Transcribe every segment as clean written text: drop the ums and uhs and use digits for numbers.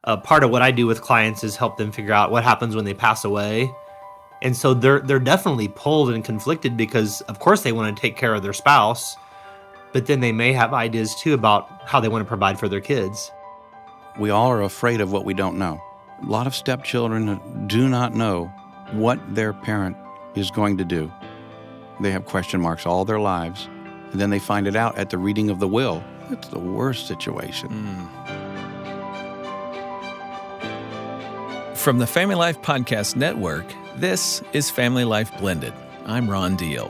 Part of what I do with clients is help them figure out what happens when they pass away. And so they're definitely pulled and conflicted because, of course, they want to take care of their spouse, but then they may have ideas, too, about how they want to provide for their kids. We all are afraid of what we don't know. A lot of stepchildren do not know what their parent is going to do. They have question marks all their lives, and then they find it out at the reading of the will. It's the worst situation. From the Family Life Podcast Network, this is Family Life Blended. I'm Ron Deal.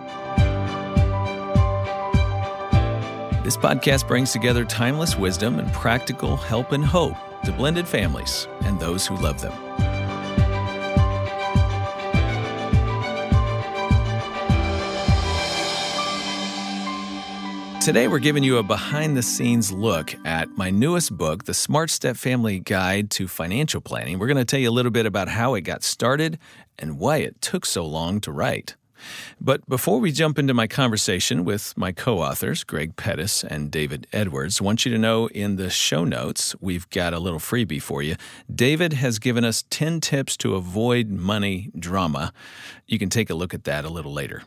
This podcast brings together timeless wisdom and practical help and hope to blended families and those who love them. Today, we're giving you a behind-the-scenes look at my newest book, The Smart Step Family Guide to Financial Planning. We're going to tell you a little bit about how it got started and why it took so long to write. But before we jump into my conversation with my co-authors, Greg Pettis and David Edwards, I want you to know in the show notes, we've got a little freebie for you. David has given us 10 tips to avoid money drama. You can take a look at that a little later.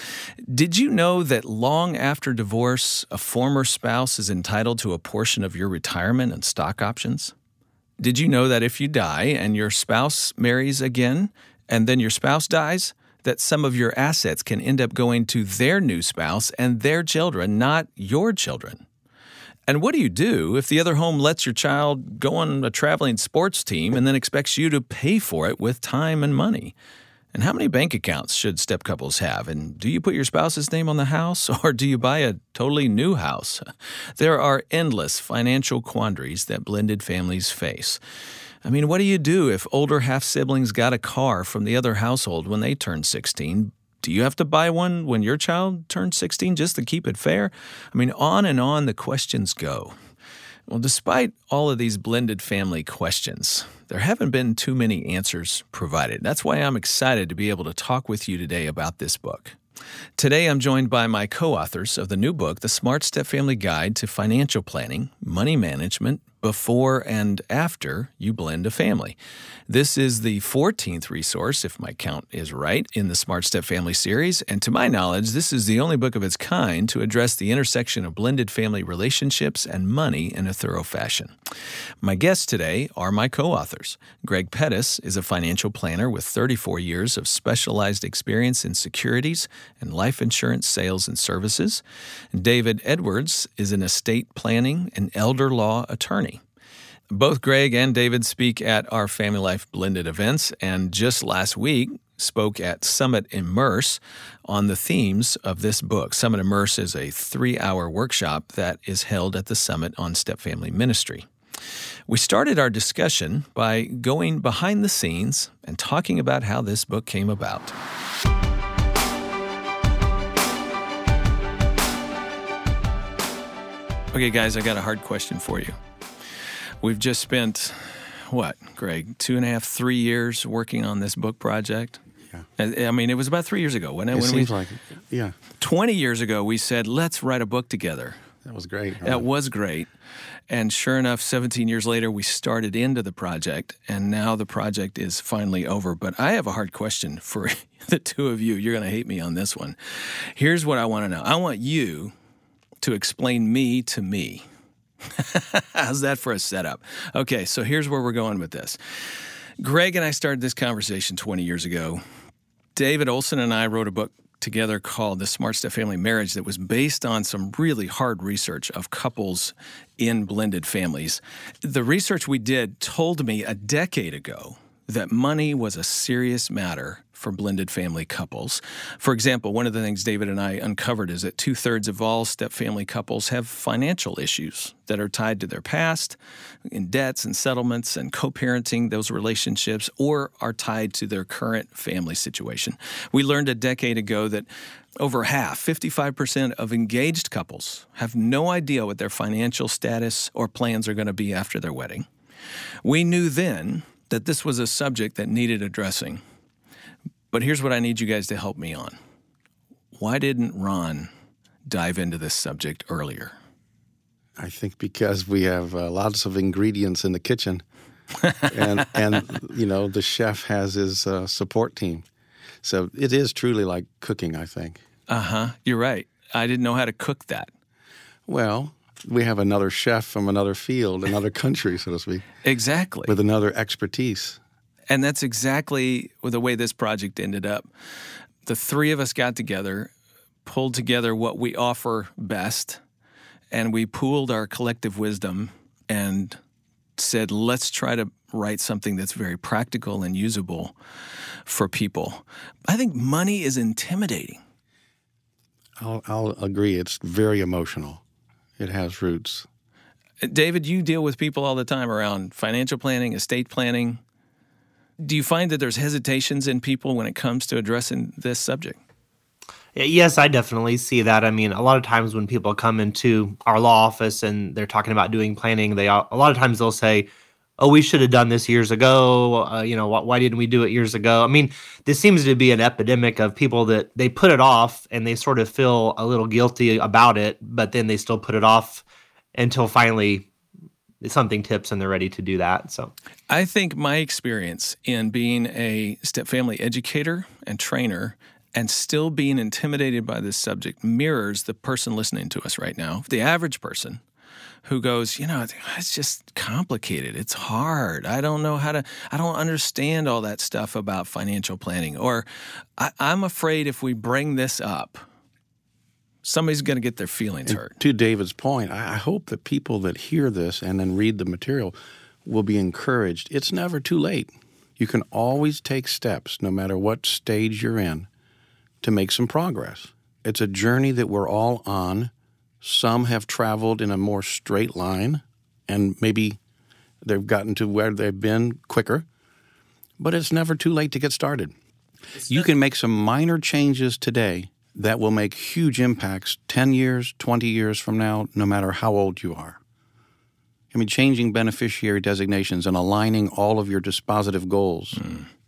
Did you know that long after divorce, a former spouse is entitled to a portion of your retirement and stock options? Did you know that if you die and your spouse marries again, and then your spouse dies, that some of your assets can end up going to their new spouse and their children, not your children? And what do you do if the other home lets your child go on a traveling sports team and then expects you to pay for it with time and money? And how many bank accounts should step couples have? And do you put your spouse's name on the house, or do you buy a totally new house? There are endless financial quandaries that blended families face. I mean, what do you do if older half-siblings got a car from the other household when they turned 16? Do you have to buy one when your child turns 16 just to keep it fair? I mean, on and on the questions go. Well, despite all of these blended family questions, there haven't been too many answers provided. That's why I'm excited to be able to talk with you today about this book. Today, I'm joined by my co-authors of the new book, The Smart Step Family Guide to Financial Planning, Money Management, Before and After You Blend a Family. This is the 14th resource, if my count is right, in the Smart Step Family series, and to my knowledge, this is the only book of its kind to address the intersection of blended family relationships and money in a thorough fashion. My guests today are my co-authors. Greg Pettis is a financial planner with 34 years of specialized experience in securities and life insurance sales and services. David Edwards is an estate planning and elder law attorney. Both Greg and David speak at our Family Life Blended events, and just last week spoke at Summit Immerse on the themes of this book. Summit Immerse is a 3-hour workshop that is held at the Summit on Step Family Ministry. We started our discussion by going behind the scenes and talking about how this book came about. Okay, guys, I got a hard question for you. We've just spent, Greg, 2.5, 3 years working on this book project? Yeah. I mean, it was about 3 years ago, wasn't it? It seems like it, yeah. 20 years ago, we said, let's write a book together. That was great. Right? That was great. And sure enough, 17 years later, we started into the project, and now the project is finally over. But I have a hard question for the two of you. You're going to hate me on this one. Here's what I want to know. I want you to explain me to me. How's that for a setup? Okay, so here's where we're going with this. Greg and I started this conversation 20 years ago. David Olson and I wrote a book together called The Smart Step Family Marriage that was based on some really hard research of couples in blended families. The research we did told me a decade ago that money was a serious matter for blended family couples. For example, one of the things David and I uncovered is that 2/3 of all step-family couples have financial issues that are tied to their past, in debts and settlements and co-parenting those relationships, or are tied to their current family situation. We learned a decade ago that over half, 55% of engaged couples have no idea what their financial status or plans are going to be after their wedding. We knew then that this was a subject that needed addressing. But here's what I need you guys to help me on. Why didn't Ron dive into this subject earlier? I think because we have lots of ingredients in the kitchen, and the chef has his support team. So it is truly like cooking, I think. You're right. I didn't know how to cook that. Well, we have another chef from another field, another country, so to speak. Exactly. With another expertise. And that's exactly the way this project ended up. The three of us got together, pulled together what we offer best, and we pooled our collective wisdom and said, let's try to write something that's very practical and usable for people. I think money is intimidating. I'll agree. It's very emotional. It has roots. David, you deal with people all the time around financial planning, estate planning. Do you find that there's hesitations in people when it comes to addressing this subject? Yes, I definitely see that. I mean, a lot of times when people come into our law office and they're talking about doing planning, a lot of times they'll say, oh, we should have done this years ago. Why didn't we do it years ago? I mean, this seems to be an epidemic of people that they put it off and they sort of feel a little guilty about it, but then they still put it off until finally something tips and they're ready to do that. So I think my experience in being a step-family educator and trainer and still being intimidated by this subject mirrors the person listening to us right now, the average person who goes, it's just complicated. It's hard. I don't understand all that stuff about financial planning. Or I'm afraid if we bring this up, somebody's going to get their feelings hurt. To David's point, I hope that people that hear this and then read the material will be encouraged. It's never too late. You can always take steps, no matter what stage you're in, to make some progress. It's a journey that we're all on. Some have traveled in a more straight line, and maybe they've gotten to where they've been quicker, but it's never too late to get started. You can make some minor changes today that will make huge impacts 10 years, 20 years from now, no matter how old you are. I mean, changing beneficiary designations and aligning all of your dispositive goals.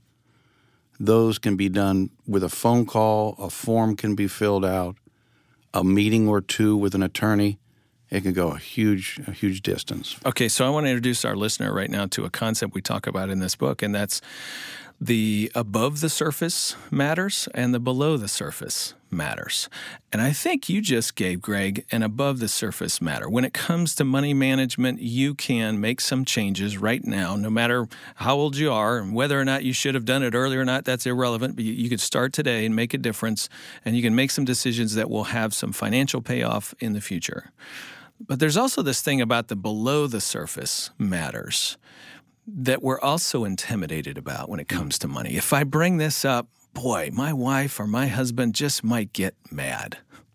Those can be done with a phone call, a form can be filled out, a meeting or two with an attorney. It can go a huge distance. Okay, so I want to introduce our listener right now to a concept we talk about in this book, and that's the above the surface matters and the below the surface matters. And I think you just gave Greg an above the surface matter. When it comes to money management, you can make some changes right now, no matter how old you are, and whether or not you should have done it earlier or not, that's irrelevant. But you could start today and make a difference, and you can make some decisions that will have some financial payoff in the future. But there's also this thing about the below the surface matters that we're also intimidated about when it comes to money. If I bring this up, boy, my wife or my husband just might get mad.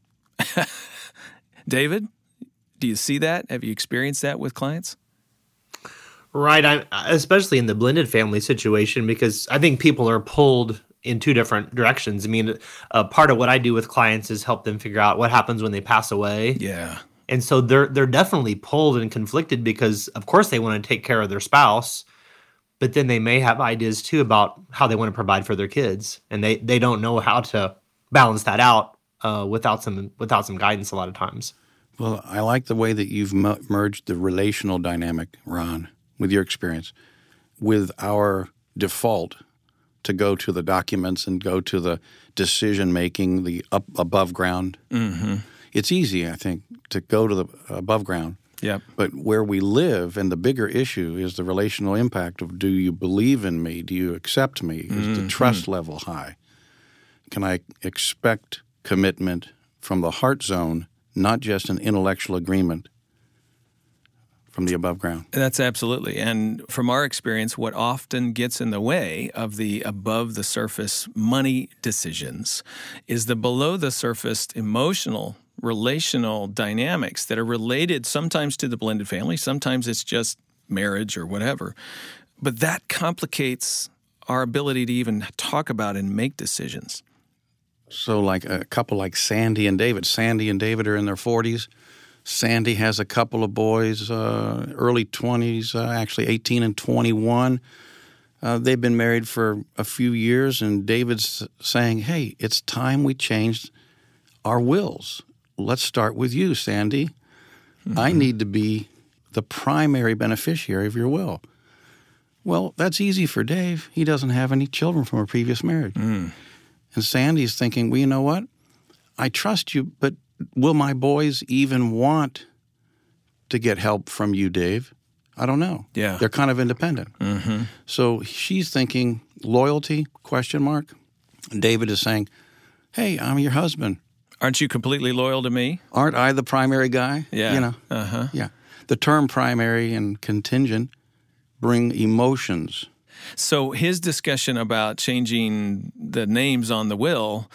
David, do you see that? Have you experienced that with clients? Right, especially in the blended family situation, because I think people are pulled in two different directions. I mean, part of what I do with clients is help them figure out what happens when they pass away. Yeah. And so they're definitely pulled and conflicted because, of course, they want to take care of their spouse, but then they may have ideas, too, about how they want to provide for their kids. And they don't know how to balance that out without some guidance a lot of times. Well, I like the way that you've merged the relational dynamic, Ron, with your experience, with our default to go to the documents and go to the decision-making, the above ground. Mm-hmm. It's easy, I think, to go to the above ground. Yep. But where we live, and the bigger issue is the relational impact of, do you believe in me? Do you accept me? Is the trust level high? Can I expect commitment from the heart zone, not just an intellectual agreement from the above ground? That's absolutely. And from our experience, what often gets in the way of the above the surface money decisions is the below the surface emotional relational dynamics that are related sometimes to the blended family. Sometimes it's just marriage or whatever. But that complicates our ability to even talk about and make decisions. So like a couple like Sandy and David. Sandy and David are in their 40s. Sandy has a couple of boys, early 20s, actually 18 and 21. They've been married for a few years, and David's saying, hey, it's time we changed our wills. Let's start with you, Sandy. I need to be the primary beneficiary of your will. Well, that's easy for Dave. He doesn't have any children from a previous marriage. And Sandy's thinking, well, you know what? I trust you, but will my boys even want to get help from you, Dave? I don't know. Yeah. They're kind of independent. So she's thinking, loyalty, question mark. And David is saying, hey, I'm your husband. Aren't you completely loyal to me? Aren't I the primary guy? Yeah. You know? Yeah. The term primary and contingent bring emotions. So his discussion about changing the names on the will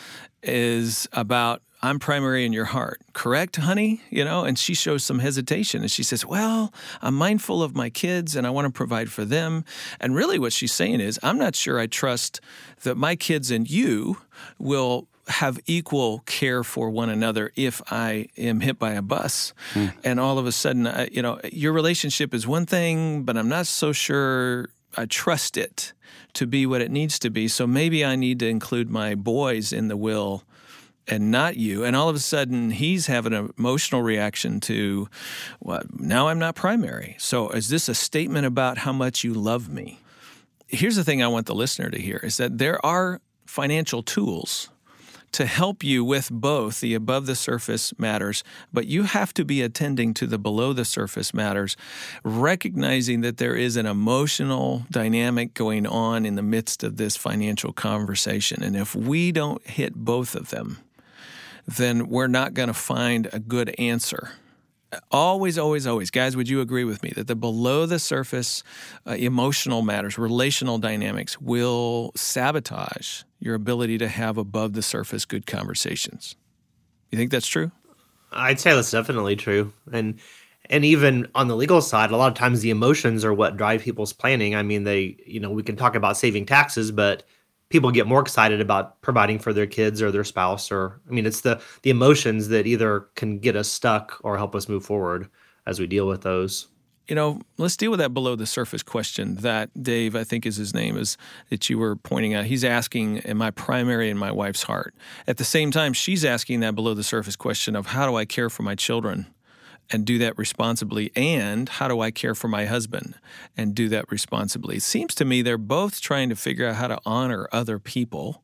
is about, I'm primary in your heart, correct, honey? You know, and she shows some hesitation and she says, well, I'm mindful of my kids and I want to provide for them. And really what she's saying is, I'm not sure I trust that my kids and you will have equal care for one another if I am hit by a bus. And all of a sudden, you know, your relationship is one thing, but I'm not so sure I trust it to be what it needs to be. So maybe I need to include my boys in the will and not you. And all of a sudden, he's having an emotional reaction to, what, now I'm not primary. So is this a statement about how much you love me? Here's the thing I want the listener to hear, is that there are financial tools to help you with both the above-the-surface matters, but you have to be attending to the below-the-surface matters, recognizing that there is an emotional dynamic going on in the midst of this financial conversation. And if we don't hit both of them, then we're not going to find a good answer. Always, always, always. Guys, would you agree with me that the below-the-surface emotional matters, relational dynamics, will sabotage your ability to have above-the-surface good conversations? You think that's true? I'd say that's definitely true. And even on the legal side, a lot of times the emotions are what drive people's planning. I mean, we can talk about saving taxes, but people get more excited about providing for their kids or their spouse, it's the emotions that either can get us stuck or help us move forward as we deal with those. You know, let's deal with that below the surface question that Dave, I think is his name, is that you were pointing out. He's asking, am I primary in my wife's heart? At the same time, she's asking that below the surface question of how do I care for my children and do that responsibly, and how do I care for my husband and do that responsibly? It seems to me they're both trying to figure out how to honor other people.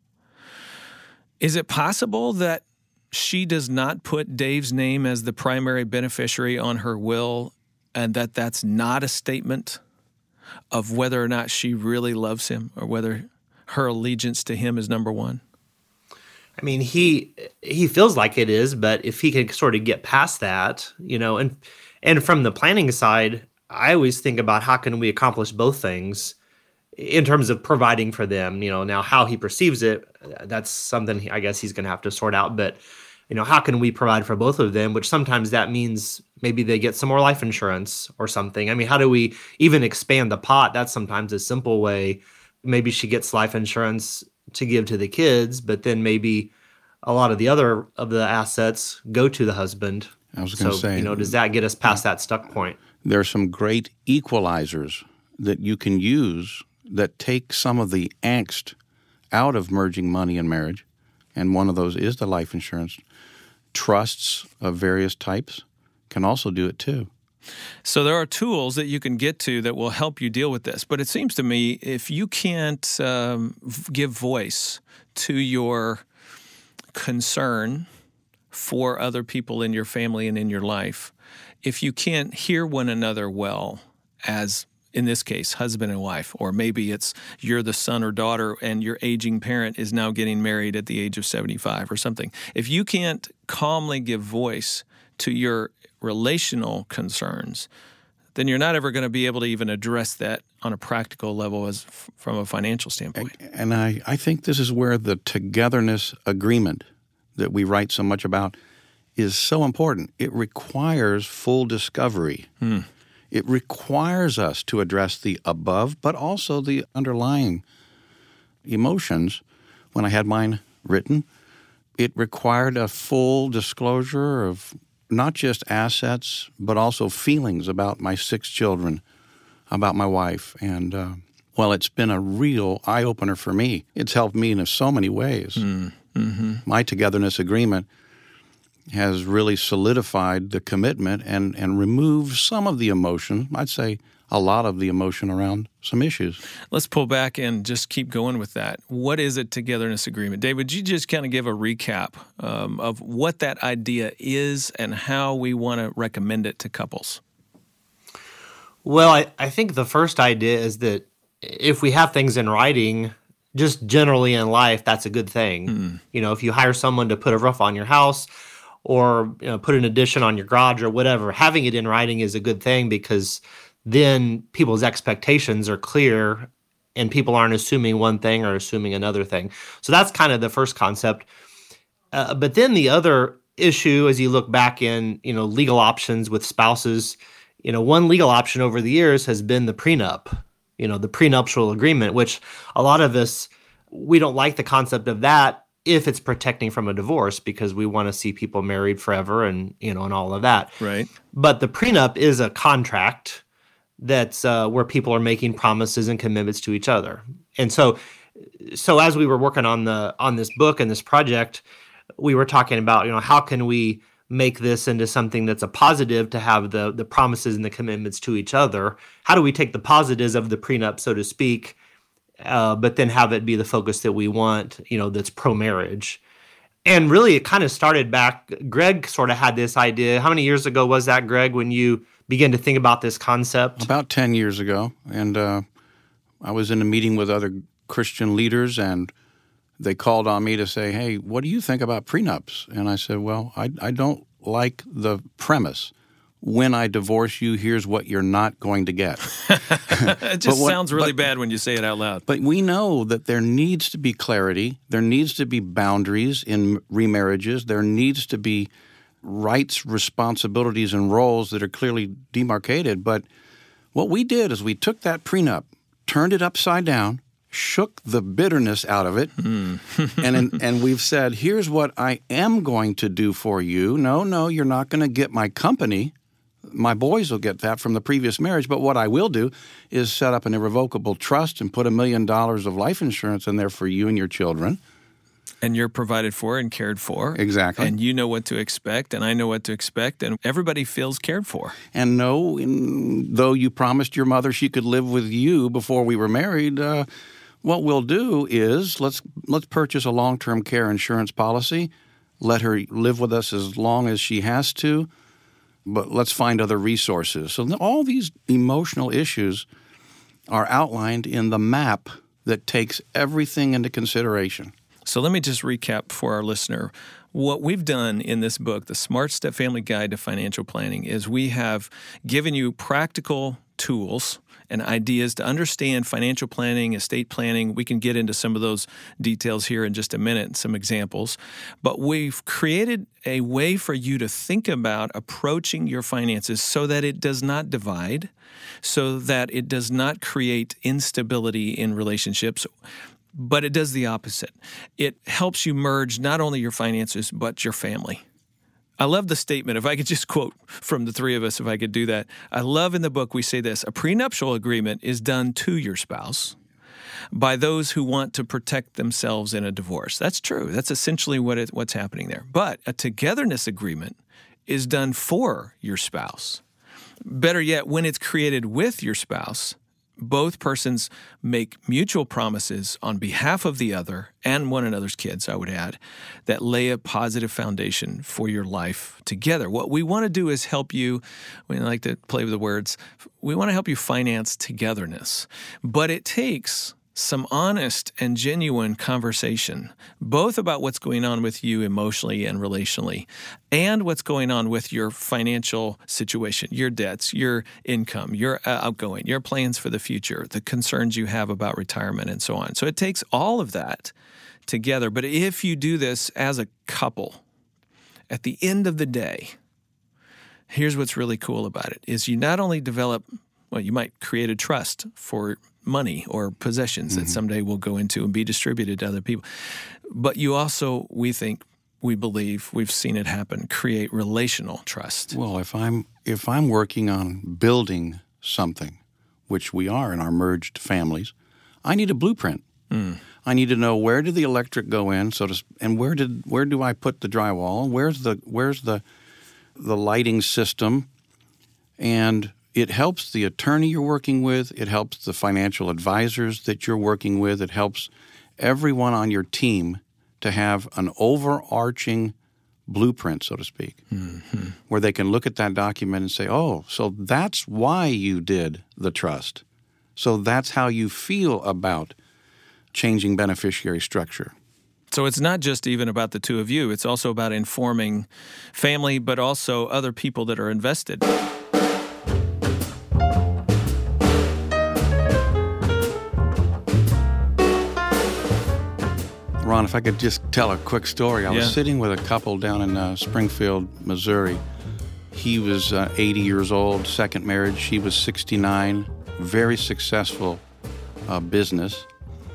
Is it possible that she does not put Dave's name as the primary beneficiary on her will, and that that's not a statement of whether or not she really loves him or whether her allegiance to him is number one? I mean, he feels like it is, but if he could sort of get past that, and from the planning side, I always think about how can we accomplish both things in terms of providing for them. Now how he perceives it, that's something I guess he's going to have to sort out. But how can we provide for both of them? Which sometimes that means maybe they get some more life insurance or something. I mean, how do we even expand the pot? That's sometimes a simple way. Maybe she gets life insurance to give to the kids, but then maybe a lot of the other of the assets go to the husband. I was going to say, does that get us past that stuck point? There are some great equalizers that you can use that take some of the angst out of merging money in marriage, and one of those is the life insurance. Trusts of various types can also do it too. So there are tools that you can get to that will help you deal with this. But it seems to me if you can't give voice to your concern for other people in your family and in your life, if you can't hear one another well as, in this case, husband and wife, or maybe it's you're the son or daughter and your aging parent is now getting married at the age of 75 or something. If you can't calmly give voice to your relational concerns, then you're not ever going to be able to even address that on a practical level as from a financial standpoint. And I think this is where the togetherness agreement that we write so much about is so important. It requires full discovery. It requires us to address the above, but also the underlying emotions. When I had mine written, it required a full disclosure of not just assets, but also feelings about my 6 children, about my wife. And, it's been a real eye-opener for me. It's helped me in so many ways. My togetherness agreement has really solidified the commitment and removed some of the emotion, I'd say a lot of the emotion around some issues. Let's pull back and just keep going with that. What is a togetherness agreement? Dave, would you just kind of give a recap of what that idea is and how we want to recommend it to couples? Well, I think the first idea is that if we have things in writing, just generally in life, that's a good thing. If you hire someone to put a roof on your house or put an addition on your garage or whatever, having it in writing is a good thing because then people's expectations are clear and people aren't assuming one thing or assuming another thing. So that's kind of the first concept. But then the other issue, as you look back in, legal options with spouses, one legal option over the years has been the prenup, the prenuptial agreement, which a lot of us, we don't like the concept of that if it's protecting from a divorce because we want to see people married forever and, and all of that. Right. But the prenup is a contract that's where people are making promises and commitments to each other. And so as we were working on this book and this project, we were talking about, how can we make this into something that's a positive to have the promises and the commitments to each other? How do we take the positives of the prenup, so to speak, but then have it be the focus that we want, that's pro-marriage? And really, it kind of started back, Greg sort of had this idea. How many years ago was that, Greg, when you began to think about this concept? About 10 years ago. And I was in a meeting with other Christian leaders, and they called on me to say, hey, what do you think about prenups? And I said, well, I don't like the premise. When I divorce you, here's what you're not going to get. It just sounds really bad when you say it out loud. But we know that there needs to be clarity. There needs to be boundaries in remarriages. There needs to be rights, responsibilities, and roles that are clearly demarcated. But what we did is we took that prenup, turned it upside down, shook the bitterness out of it, and we've said, here's what I am going to do for you. No, you're not going to get my company. My boys will get that from the previous marriage, but what I will do is set up an irrevocable trust and put $1 million of life insurance in there for you and your children. And you're provided for and cared for. Exactly. And you know what to expect, and I know what to expect, and everybody feels cared for. And no, though you promised your mother she could live with you before we were married, what we'll do is let's purchase a long-term care insurance policy, let her live with us as long as she has to, but let's find other resources. So all these emotional issues are outlined in the map that takes everything into consideration. So let me just recap for our listener. What we've done in this book, The Smart Step Family Guide to Financial Planning, is we have given you practical tools and ideas to understand financial planning, estate planning. We can get into some of those details here in just a minute, some examples. But we've created a way for you to think about approaching your finances so that it does not divide, so that it does not create instability in relationships, but it does the opposite. It helps you merge not only your finances, but your family. I love the statement. If I could just quote from the three of us, if I could do that. I love in the book we say this: a prenuptial agreement is done to your spouse by those who want to protect themselves in a divorce. That's true. That's essentially what's happening there. But a togetherness agreement is done for your spouse. Better yet, when it's created with your spouse, both persons make mutual promises on behalf of the other and one another's kids, I would add, that lay a positive foundation for your life together. What we want to do is help you, we like to play with the words, we want to help you finance togetherness. But it takes some honest and genuine conversation, both about what's going on with you emotionally and relationally, and what's going on with your financial situation, your debts, your income, your outgoing, your plans for the future, the concerns you have about retirement, and so on. So it takes all of that together. But if you do this as a couple, at the end of the day, here's what's really cool about it, is you not only develop, well, you might create a trust for money or possessions that someday will go into and be distributed to other people. But you also, we believe, we've seen it happen, create relational trust. Well, if I'm working on building something, which we are in our merged families, I need a blueprint. I need to know where did the electric go in, and where do I put the drywall? Where's the lighting system? And it helps the attorney you're working with. It helps the financial advisors that you're working with. It helps everyone on your team to have an overarching blueprint, so to speak, where they can look at that document and say, oh, so that's why you did the trust. So that's how you feel about changing beneficiary structure. So it's not just even about the two of you. It's also about informing family, but also other people that are invested. Ron, if I could just tell a quick story. I was sitting with a couple down in Springfield, Missouri. He was 80 years old, second marriage. She was 69, very successful business,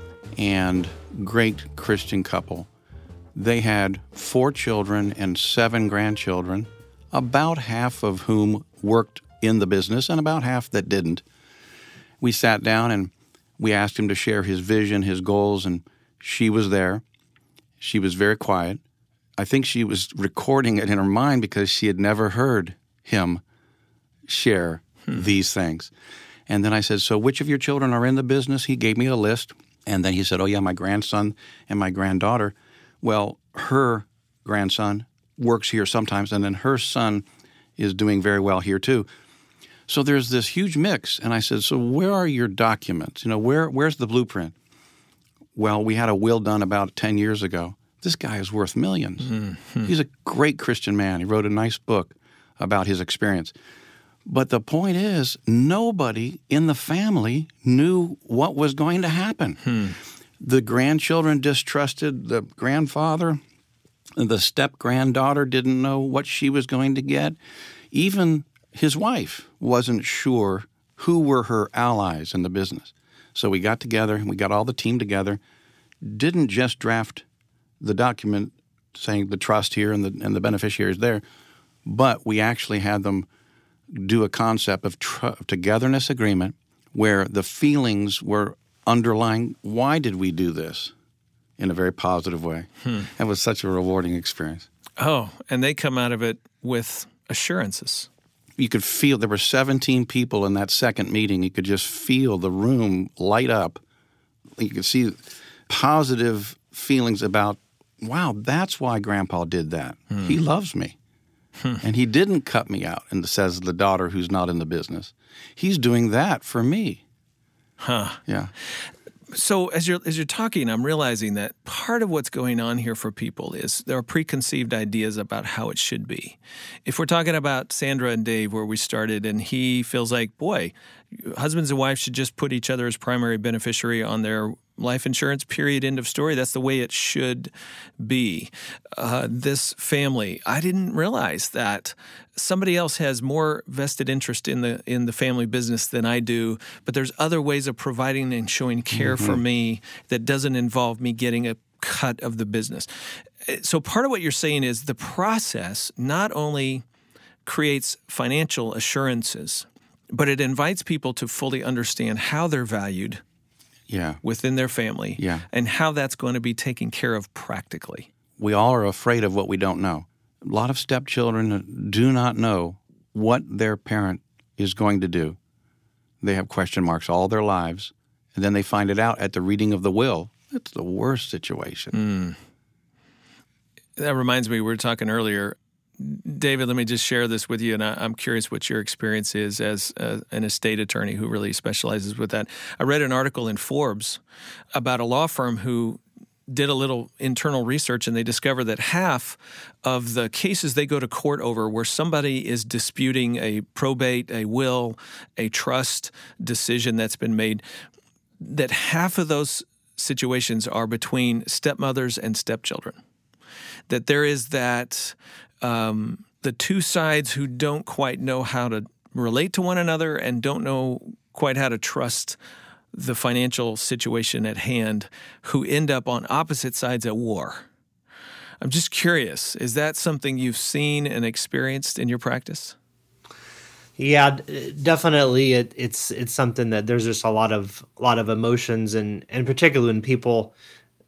and great Christian couple. They had 4 children and 7 grandchildren, about half of whom worked in the business and about half that didn't. We sat down and we asked him to share his vision, his goals, and she was there. She was very quiet. I think she was recording it in her mind because she had never heard him share these things. And then I said, so which of your children are in the business? He gave me a list. And then he said, oh, yeah, my grandson and my granddaughter. Well, her grandson works here sometimes, and then her son is doing very well here too. So there's this huge mix. And I said, so where are your documents? Where's the blueprint? Well, we had a will done about 10 years ago. This guy is worth millions. Mm-hmm. He's a great Christian man. He wrote a nice book about his experience. But the point is, nobody in the family knew what was going to happen. The grandchildren distrusted the grandfather. The step-granddaughter didn't know what she was going to get. Even his wife wasn't sure who were her allies in the business. So we got together, we got all the team together, didn't just draft the document saying the trust here and the beneficiaries there, but we actually had them do a concept of togetherness agreement where the feelings were underlying, why did we do this, in a very positive way. That was such a rewarding experience. Oh, and they come out of it with assurances. You could feel there were 17 people in that second meeting. You could just feel the room light up. You could see positive feelings about, wow, that's why Grandpa did that. He loves me. And he didn't cut me out, and says the daughter who's not in the business. He's doing that for me. Yeah. So as you're talking, I'm realizing that part of what's going on here for people is there are preconceived ideas about how it should be. If we're talking about Sandra and Dave, where we started, and he feels like, boy, husbands and wives should just put each other as primary beneficiary on their life insurance, period, end of story. That's the way it should be. This family, I didn't realize that somebody else has more vested interest in the family business than I do, but there's other ways of providing and showing care for me that doesn't involve me getting a cut of the business. So part of what you're saying is the process not only creates financial assurances, but it invites people to fully understand how they're valued within their family and how that's going to be taken care of practically. We all are afraid of what we don't know. A lot of stepchildren do not know what their parent is going to do. They have question marks all their lives, and then they find it out at the reading of the will. That's the worst situation. That reminds me, we were talking earlier. David, let me just share this with you, and I'm curious what your experience is as an estate attorney who really specializes with that. I read an article in Forbes about a law firm who did a little internal research, and they discovered that half of the cases they go to court over where somebody is disputing a probate, a will, a trust decision that's been made, that half of those situations are between stepmothers and stepchildren. That there is that the two sides who don't quite know how to relate to one another and don't know quite how to trust the financial situation at hand, who end up on opposite sides at war. I'm just curious, is that something you've seen and experienced in your practice? Yeah, definitely. It's something that there's just a lot of emotions, and particularly when people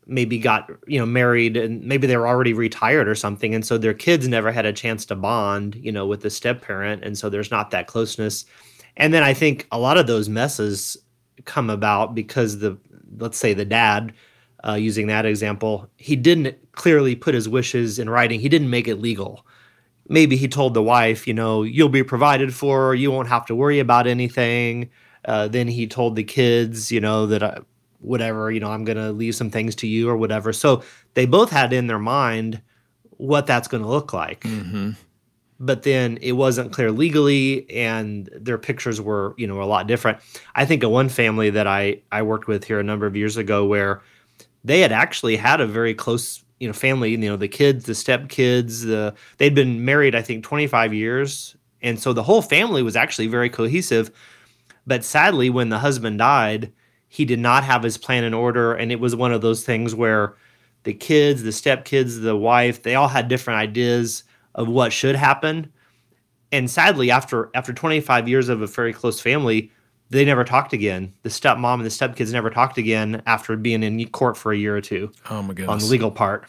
maybe got, married, and maybe they were already retired or something. And so their kids never had a chance to bond, with the step parent. And so there's not that closeness. And then I think a lot of those messes come about because let's say the dad, using that example, he didn't clearly put his wishes in writing. He didn't make it legal. Maybe he told the wife, you'll be provided for, you won't have to worry about anything. Then he told the kids, that whatever, I'm going to leave some things to you or whatever. So they both had in their mind what that's going to look like. Mm-hmm. But then it wasn't clear legally, and their pictures were, a lot different. I think of one family that I worked with here a number of years ago where they had actually had a very close, family, the kids, the stepkids, they'd been married, I think, 25 years. And so the whole family was actually very cohesive. But sadly, when the husband died, he did not have his plan in order. And it was one of those things where the kids, the stepkids, the wife, they all had different ideas of what should happen. And sadly, after 25 years of a very close family, they never talked again. The stepmom and the stepkids never talked again after being in court for a year or two. Oh my goodness. On the legal part.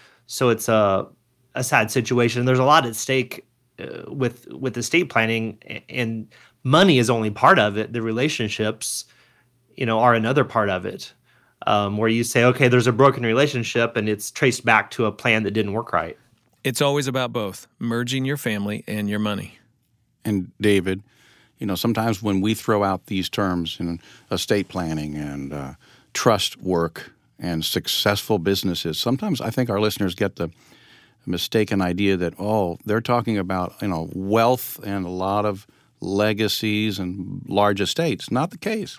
So it's a sad situation. There's a lot at stake with estate planning, and money is only part of it. The relationships, are another part of it, where you say, okay, there's a broken relationship and it's traced back to a plan that didn't work right. It's always about both, merging your family and your money. And David, sometimes when we throw out these terms in estate planning and trust work and successful businesses, sometimes I think our listeners get the mistaken idea that, they're talking about, wealth and a lot of legacies and large estates. Not the case.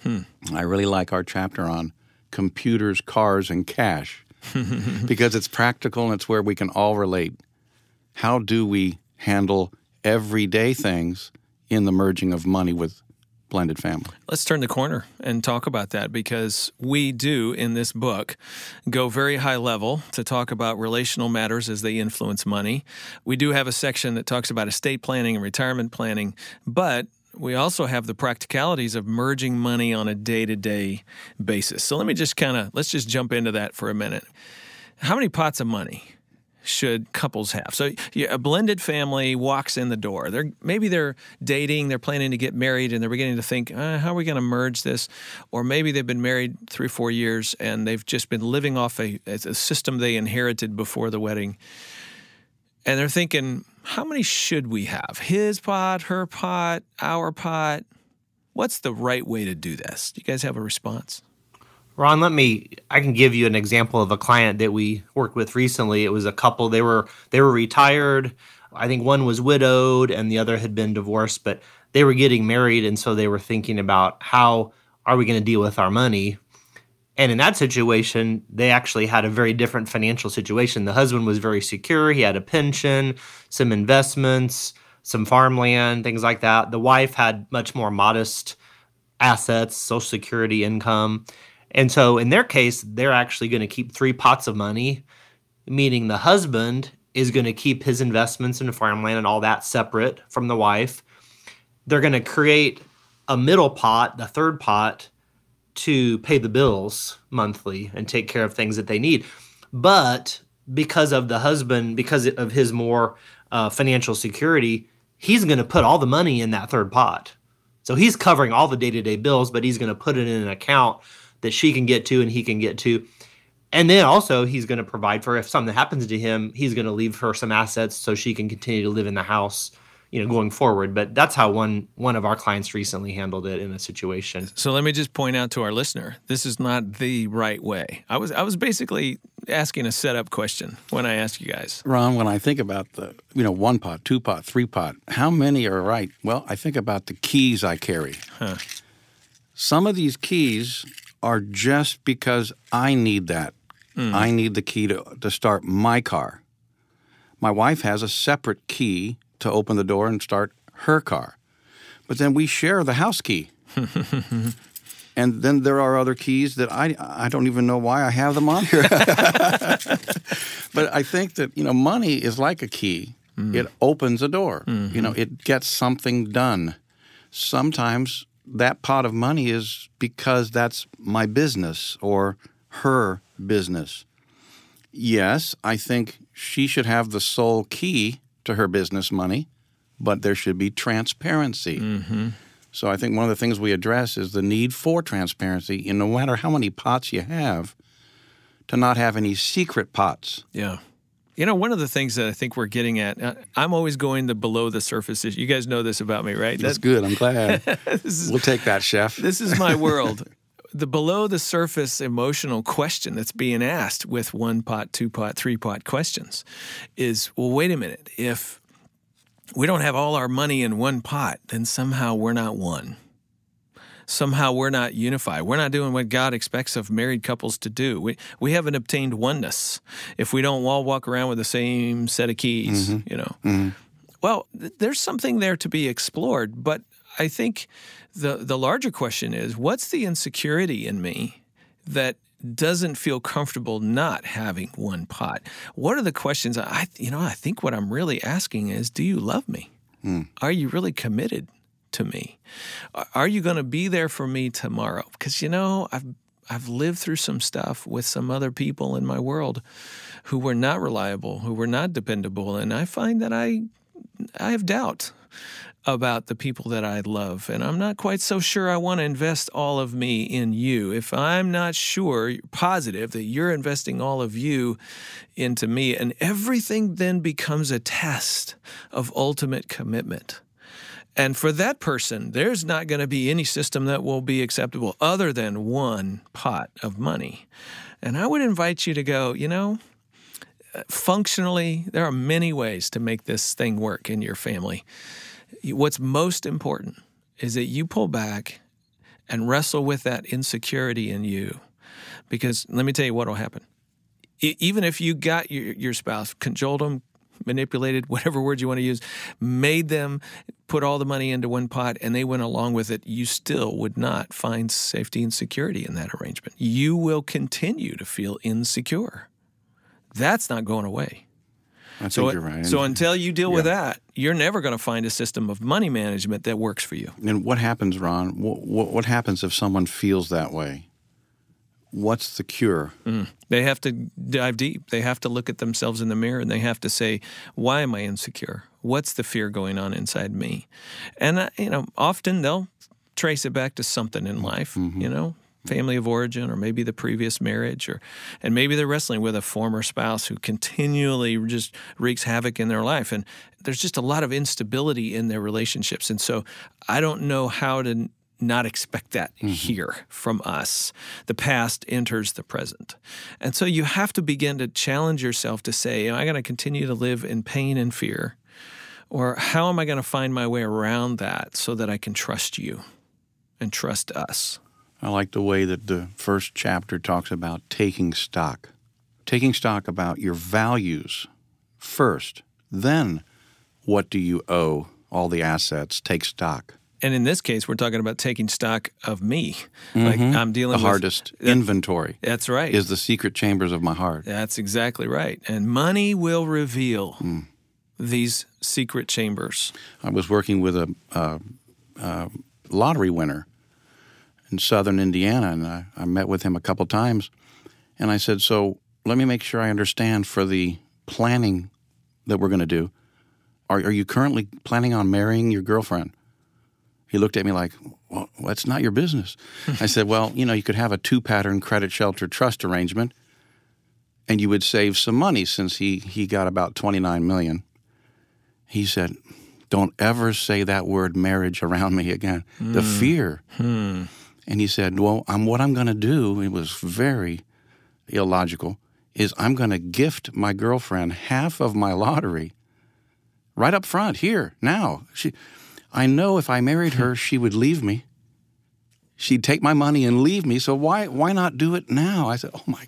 I really like our chapter on computers, cars, and cash because it's practical and it's where we can all relate. How do we handle everyday things in the merging of money with blended family? Let's turn the corner and talk about that, because we do, in this book, go very high level to talk about relational matters as they influence money. We do have a section that talks about estate planning and retirement planning, but we also have the practicalities of merging money on a day-to-day basis. So let's just jump into that for a minute. How many pots of money should couples have? So a blended family walks in the door. Maybe they're dating, they're planning to get married, and they're beginning to think, how are we going to merge this? Or maybe they've been married 3 or 4 years, and they've just been living off a system they inherited before the wedding. And they're thinking, how many should we have? His pot, her pot, our pot? What's the right way to do this? Do you guys have a response? Ron, I can give you an example of a client that we worked with recently. It was a couple, they were retired. I think one was widowed and the other had been divorced, but they were getting married. And so they were thinking about, how are we going to deal with our money? And in that situation, they actually had a very different financial situation. The husband was very secure. He had a pension, some investments, some farmland, things like that. The wife had much more modest assets, Social Security income. And so in their case, they're actually going to keep 3 pots of money, meaning the husband is going to keep his investments in farmland and all that separate from the wife. They're going to create a middle pot, the third pot, to pay the bills monthly and take care of things that they need. But because of the husband, because of his more financial security, he's going to put all the money in that third pot. So he's covering all the day-to-day bills, but he's going to put it in an account that she can get to and he can get to. And then also he's going to provide for, if something happens to him, he's going to leave her some assets so she can continue to live in the house, going forward. But that's how one of our clients recently handled it in a situation. So let me just point out to our listener, this is not the right way. I was basically asking a setup question when I asked you guys. Ron, when I think about the, 1 pot, 2 pot, 3 pot, how many are right? Well, I think about the keys I carry. Some of these keys are just because I need that. I need the key to start my car. My wife has a separate key to open the door and start her car. But then we share the house key. And then there are other keys that I don't even know why I have them on here. But I think that, money is like a key. It opens a door. It gets something done. Sometimes that pot of money is because that's my business or her business. Yes, I think she should have the sole key to her business money, but there should be transparency. Mm-hmm. So I think one of the things we address is the need for transparency, and no matter how many pots you have, to not have any secret pots. Yeah. You know, one of the things that I think we're getting at, I'm always going the below the surface issue. You guys know this about me, right? That's good. I'm glad. We'll take that, Chef. This is my world. The below the surface emotional question that's being asked with 1 pot, 2 pot, 3 pot questions is, well, wait a minute. If we don't have all our money in one pot, then somehow we're not one. Somehow we're not unified. We're not doing what God expects of married couples to do. We haven't obtained oneness if we don't all walk around with the same set of keys, you know. Mm-hmm. Well, there's something there to be explored, but I think the larger question is, what's the insecurity in me that doesn't feel comfortable not having one pot? What are the questions? I think what I'm really asking is, do you love me? Are you really committed to me? Are you going to be there for me tomorrow? Because, you know, I've lived through some stuff with some other people in my world who were not reliable, who were not dependable, and I find that I have doubt about the people that I love, and I'm not quite so sure I want to invest all of me in you. If I'm not sure, positive, that you're investing all of you into me, and everything then becomes a test of ultimate commitment. And for that person, there's not going to be any system that will be acceptable other than one pot of money. And I would invite you to go, you know, functionally, there are many ways to make this thing work in your family. What's most important is that you pull back and wrestle with that insecurity in you. Because let me tell you what will happen. Even if you got your spouse, cajoled them, manipulated, whatever word you want to use, made them put all the money into one pot and they went along with it, you still would not find safety and security in that arrangement. You will continue to feel insecure. That's not going away. I think you're right. So until you deal with that, you're never going to find a system of money management that works for you. And what happens, Ron? What happens if someone feels that way? What's the cure? They have to dive deep. They have to look at themselves in the mirror and they have to say, why am I insecure? What's the fear going on inside me? And, often they'll trace it back to something in life, family of origin, or maybe the previous marriage, and maybe they're wrestling with a former spouse who continually just wreaks havoc in their life. And there's just a lot of instability in their relationships. And so I don't know how to not expect that here from us. The past enters the present. And so you have to begin to challenge yourself to say, am I going to continue to live in pain and fear? Or how am I going to find my way around that so that I can trust you and trust us? I like the way that the first chapter talks about taking stock about your values first. Then what do you owe? All the assets, take stock. And in this case, we're talking about taking stock of me. Like I'm dealing with the hardest inventory. That's right. Is the secret chambers of my heart. That's exactly right. And money will reveal these secret chambers. I was working with a lottery winner in southern Indiana, and I met with him a couple times. And I said, so let me make sure I understand for the planning that we're going to do. Are you currently planning on marrying your girlfriend? He looked at me like, well, that's not your business. I said, well, you could have a 2-pattern credit shelter trust arrangement, and you would save some money since he got about $29 million. He said, don't ever say that word marriage around me again. The fear. And he said, well, what I'm going to do, it was very illogical, is I'm going to gift my girlfriend half of my lottery right up front, here, now. I know if I married her, she would leave me. She'd take my money and leave me, so why not do it now? I said, oh, my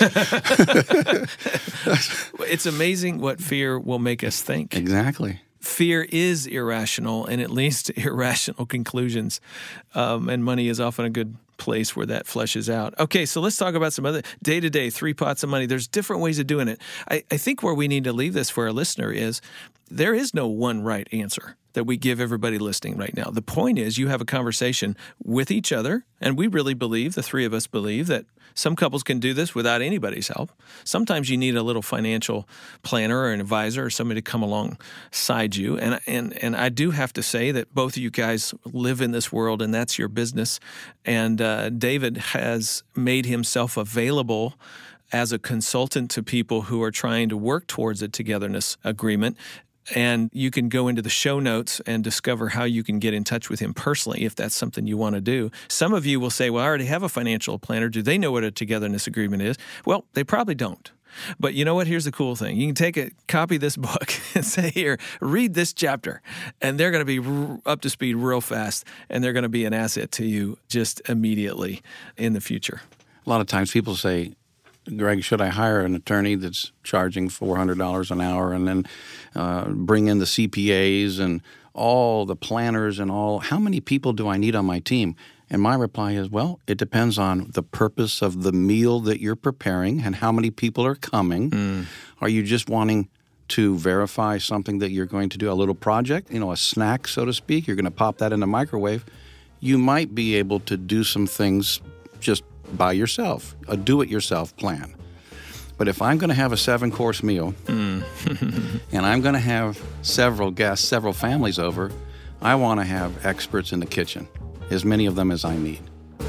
God. It's amazing what fear will make us think. Exactly. Fear is irrational, and it leads to irrational conclusions, and money is often a good place where that fleshes out. Okay, so let's talk about some other day-to-day 3 pots of money. There's different ways of doing it. I think where we need to leave this for our listener is there is no one right answer that we give everybody listening right now. The point is you have a conversation with each other, and we really believe, the three of us believe, that some couples can do this without anybody's help. Sometimes you need a little financial planner or an advisor or somebody to come alongside you. And I do have to say that both of you guys live in this world, and that's your business. And David has made himself available as a consultant to people who are trying to work towards a togetherness agreement. And you can go into the show notes and discover how you can get in touch with him personally if that's something you want to do. Some of you will say, well, I already have a financial planner. Do they know what a togetherness agreement is? Well, they probably don't. But you know what? Here's the cool thing. You can take a copy of this book and say, here, read this chapter. And they're going to be up to speed real fast. And they're going to be an asset to you just immediately in the future. A lot of times people say, Greg, should I hire an attorney that's charging $400 an hour and then bring in the CPAs and all the planners and all? How many people do I need on my team? And my reply is, well, it depends on the purpose of the meal that you're preparing and how many people are coming. Are you just wanting to verify something that you're going to do, a little project, a snack, so to speak? You're going to pop that in the microwave. You might be able to do some things just by yourself, a do-it-yourself plan. But if I'm going to have a 7-course meal and I'm going to have several guests, several families over, I want to have experts in the kitchen, as many of them as I need.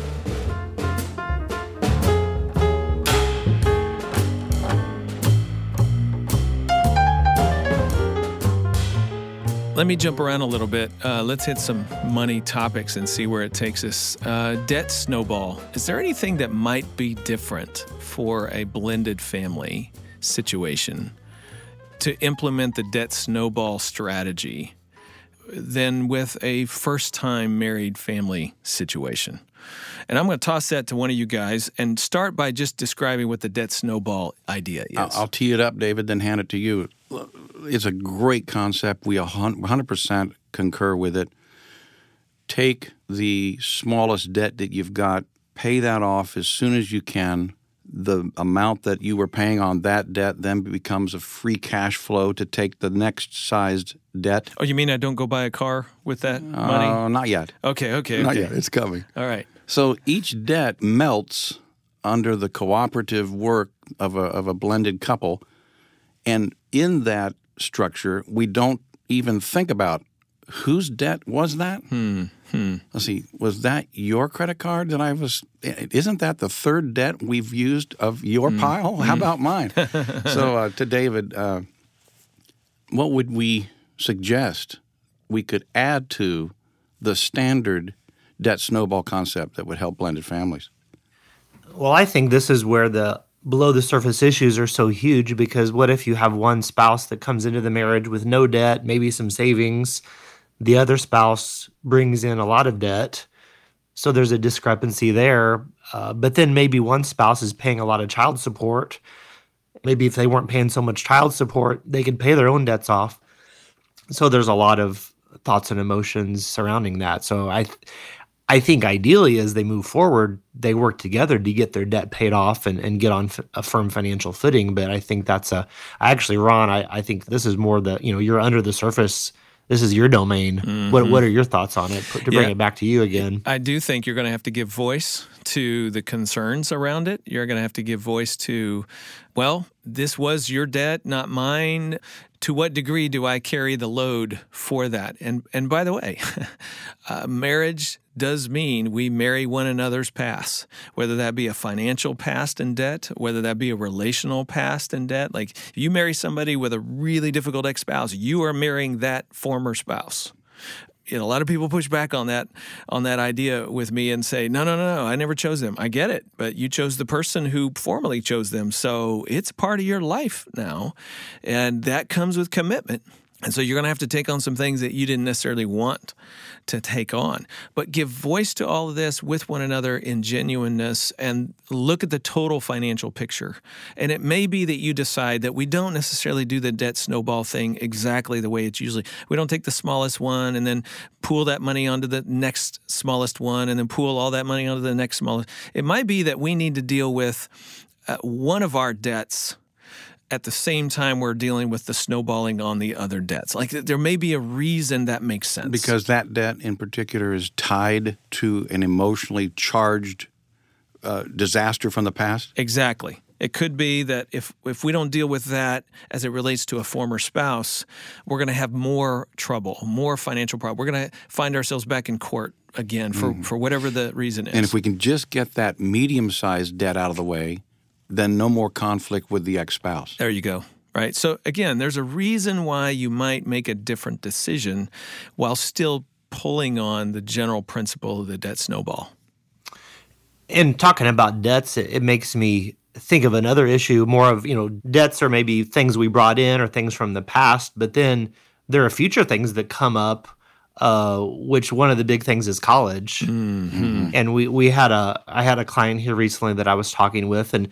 Let me jump around a little bit. Let's hit some money topics and see where it takes us. Debt snowball. Is there anything that might be different for a blended family situation to implement the debt snowball strategy than with a first-time married family situation? And I'm going to toss that to one of you guys and start by just describing what the debt snowball idea is. I'll tee it up, David, then hand it to you. It's a great concept. We 100% concur with it. Take the smallest debt that you've got, pay that off as soon as you can. The amount that you were paying on that debt then becomes a free cash flow to take the next sized debt. Oh, you mean I don't go buy a car with that money? Not yet. Okay. Not yet. It's coming. All right. So each debt melts under the cooperative work of a blended couple. And in that structure, we don't even think about whose debt was that? Let's see. Was that your credit card that I was? Isn't that the third debt we've used of your pile? How about mine? So to David, what would we suggest we could add to the standard debt snowball concept that would help blended families? Well, I think this is where the below-the-surface issues are so huge, because what if you have one spouse that comes into the marriage with no debt, maybe some savings, the other spouse brings in a lot of debt, so there's a discrepancy there, but then maybe one spouse is paying a lot of child support. Maybe if they weren't paying so much child support, they could pay their own debts off. So there's a lot of thoughts and emotions surrounding that. So I think ideally, as they move forward, they work together to get their debt paid off and get on a firm financial footing. But I think Ron, I think this is more you're under the surface. This is your domain. Mm-hmm. What are your thoughts on it, to bring it back to you again? I do think you're going to have to give voice to the concerns around it. You're going to have to give voice to, well, this was your debt, not mine. To what degree do I carry the load for that? And by the way, marriage does mean we marry one another's past, whether that be a financial past and debt, whether that be a relational past and debt. Like if you marry somebody with a really difficult ex-spouse, you are marrying that former spouse. A lot of people push back on that idea with me and say, no, I never chose them. I get it, but you chose the person who formerly chose them. So it's part of your life now, and that comes with commitment. And so you're going to have to take on some things that you didn't necessarily want to take on. But give voice to all of this with one another in genuineness and look at the total financial picture. And it may be that you decide that we don't necessarily do the debt snowball thing exactly the way it's usually. We don't take the smallest one and then pool that money onto the next smallest one and then pool all that money onto the next smallest. It might be that we need to deal with one of our debts at the same time we're dealing with the snowballing on the other debts? Like there may be a reason that makes sense. Because that debt in particular is tied to an emotionally charged disaster from the past? Exactly. It could be that if we don't deal with that as it relates to a former spouse, we're going to have more trouble, more financial problem. We're going to find ourselves back in court again for whatever the reason is. And if we can just get that medium-sized debt out of the way, then no more conflict with the ex-spouse. There you go. Right. So again, there's a reason why you might make a different decision while still pulling on the general principle of the debt snowball. And talking about debts, it makes me think of another issue, more of, debts are maybe things we brought in or things from the past, but then there are future things that come up, which one of the big things is college. Mm-hmm. And I had a client here recently that I was talking with, and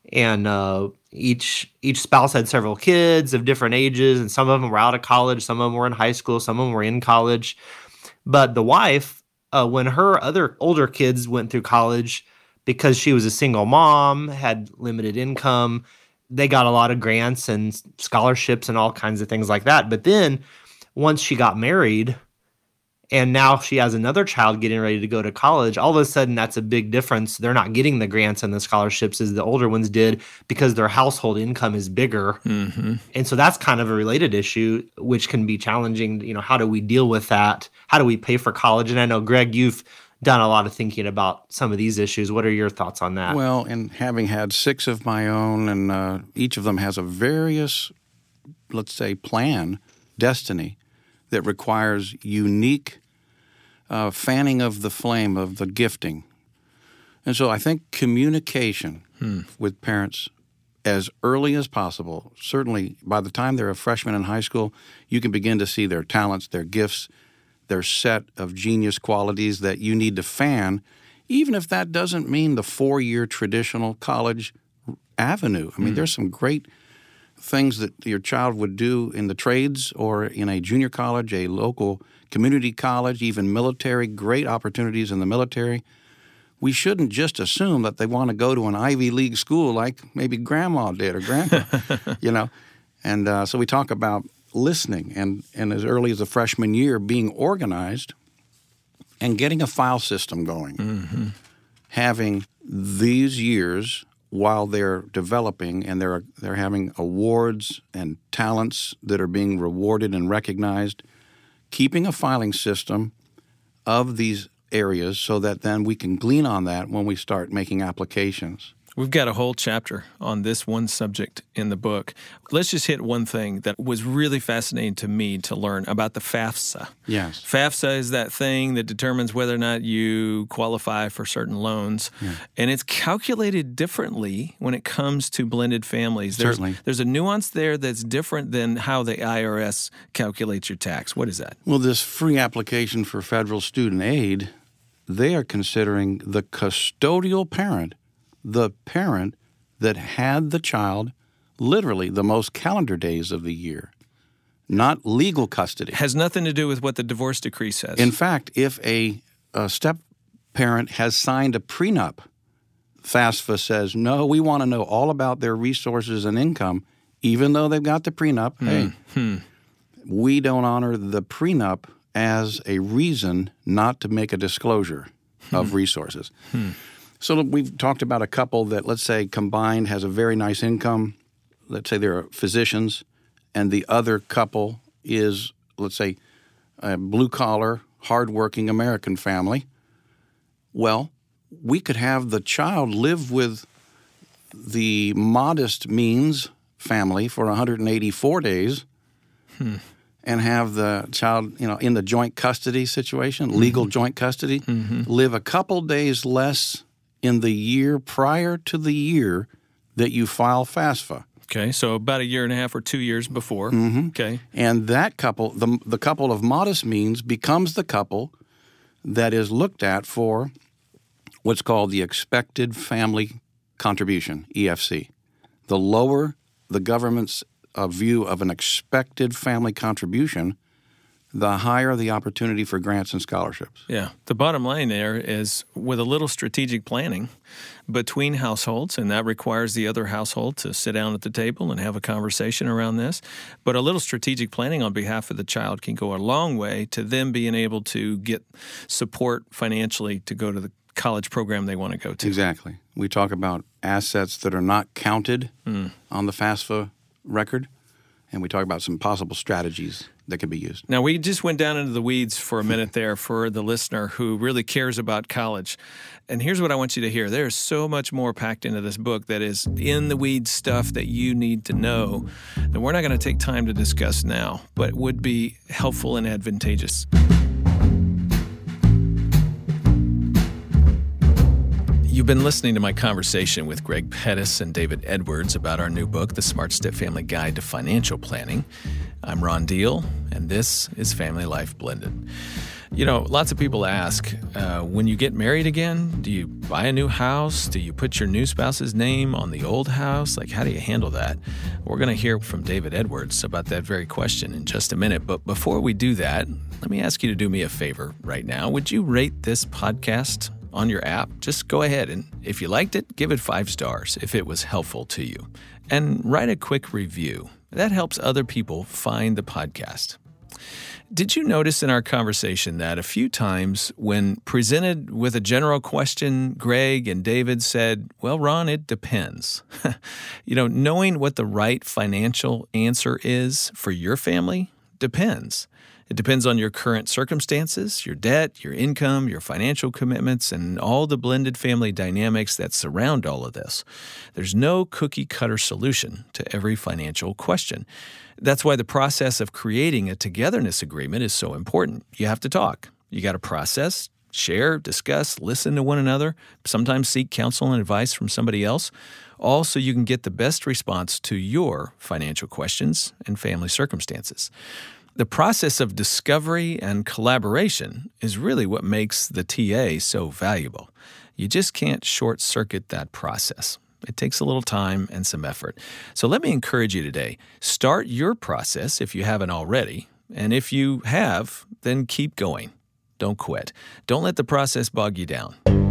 each spouse had several kids of different ages, and some of them were out of college, some of them were in high school, some of them were in college. But the wife, when her other older kids went through college, because she was a single mom, had limited income, they got a lot of grants and scholarships and all kinds of things like that. But then once she got married and now she has another child getting ready to go to college, all of a sudden that's a big difference. They're not getting the grants and the scholarships as the older ones did because their household income is bigger. Mm-hmm. And so that's kind of a related issue, which can be challenging. How do we deal with that? How do we pay for college? And I know, Greg, you've done a lot of thinking about some of these issues. What are your thoughts on that? Well, and having had 6 of my own, and each of them has a various, let's say, plan, destiny, that requires unique fanning of the flame of the gifting. And so I think communication with parents as early as possible, certainly by the time they're a freshman in high school, you can begin to see their talents, their gifts, their set of genius qualities that you need to fan, even if that doesn't mean the 4-year traditional college avenue. I mean, there's some great things that your child would do in the trades or in a junior college, a local community college, even military, great opportunities in the military. We shouldn't just assume that they want to go to an Ivy League school like maybe grandma did or grandpa, And so we talk about listening and as early as the freshman year being organized and getting a file system going, having these years while they're developing and they're having awards and talents that are being rewarded and recognized, keeping a filing system of these areas so that then we can glean on that when we start making applications. We've got a whole chapter on this one subject in the book. Let's just hit one thing that was really fascinating to me to learn about the FAFSA. Yes. FAFSA is that thing that determines whether or not you qualify for certain loans. Yeah. And it's calculated differently when it comes to blended families. Certainly. There's a nuance there that's different than how the IRS calculates your tax. What is that? Well, this free application for federal student aid, they are considering the custodial parent, the parent that had the child literally the most calendar days of the year, not legal custody. Has nothing to do with what the divorce decree says. In fact, if a step-parent has signed a prenup, FAFSA says, no, we want to know all about their resources and income, even though they've got the prenup. Hey, we don't honor the prenup as a reason not to make a disclosure of resources. So we've talked about a couple that, let's say, combined has a very nice income. Let's say they're physicians, and the other couple is, let's say, a blue-collar, hardworking American family. Well, we could have the child live with the modest means family for 184 days and have the child, in the joint custody situation, legal joint custody, live a couple days less in the year prior to the year that you file FAFSA. Okay, so about 1.5 years or 2 years before. Okay. And that couple, the couple of modest means, becomes the couple that is looked at for what's called the expected family contribution, EFC. The lower the government's view of an expected family contribution, the higher the opportunity for grants and scholarships. Yeah. The bottom line there is with a little strategic planning between households, and that requires the other household to sit down at the table and have a conversation around this. But a little strategic planning on behalf of the child can go a long way to them being able to get support financially to go to the college program they want to go to. Exactly. We talk about assets that are not counted on the FAFSA record, and we talk about some possible strategies that can be used. Now, we just went down into the weeds for a minute there for the listener who really cares about college. And here's what I want you to hear. There's so much more packed into this book that is in the weeds stuff that you need to know that we're not going to take time to discuss now, but would be helpful and advantageous. You've been listening to my conversation with Greg Pettis and David Edwards about our new book, The Smart Step Family Guide to Financial Planning. I'm Ron Deal, and this is Family Life Blended. You know, lots of people ask, when you get married again, do you buy a new house? Do you put your new spouse's name on the old house? Like, how do you handle that? We're going to hear from David Edwards about that very question in just a minute. But before we do that, let me ask you to do me a favor right now. Would you rate this podcast on your app? Just go ahead and if you liked it, give it 5 stars if it was helpful to you. And write a quick review. That helps other people find the podcast. Did you notice in our conversation that a few times when presented with a general question, Greg and David said, well, Ron, it depends. Knowing what the right financial answer is for your family depends. It depends on your current circumstances, your debt, your income, your financial commitments, and all the blended family dynamics that surround all of this. There's no cookie-cutter solution to every financial question. That's why the process of creating a togetherness agreement is so important. You have to talk. You got to process, share, discuss, listen to one another, sometimes seek counsel and advice from somebody else, all so you can get the best response to your financial questions and family circumstances. The process of discovery and collaboration is really what makes the TA so valuable. You just can't short-circuit that process. It takes a little time and some effort. So let me encourage you today. Start your process if you haven't already. And if you have, then keep going. Don't quit. Don't let the process bog you down.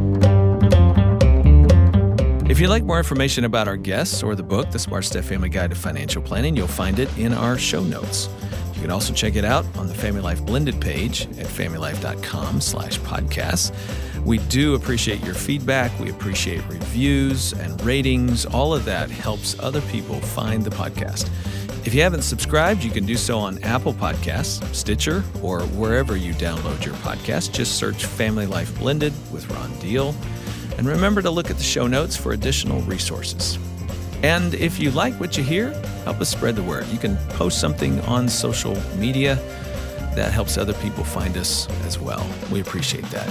If you'd like more information about our guests or the book, The Smart Step Family Guide to Financial Planning, you'll find it in our show notes. You can also check it out on the Family Life Blended page at familylife.com/podcasts. We do appreciate your feedback. We appreciate reviews and ratings. All of that helps other people find the podcast. If you haven't subscribed, you can do so on Apple Podcasts, Stitcher, or wherever you download your podcast. Just search Family Life Blended with Ron Deal. And remember to look at the show notes for additional resources. And if you like what you hear, help us spread the word. You can post something on social media. That helps other people find us as well. We appreciate that.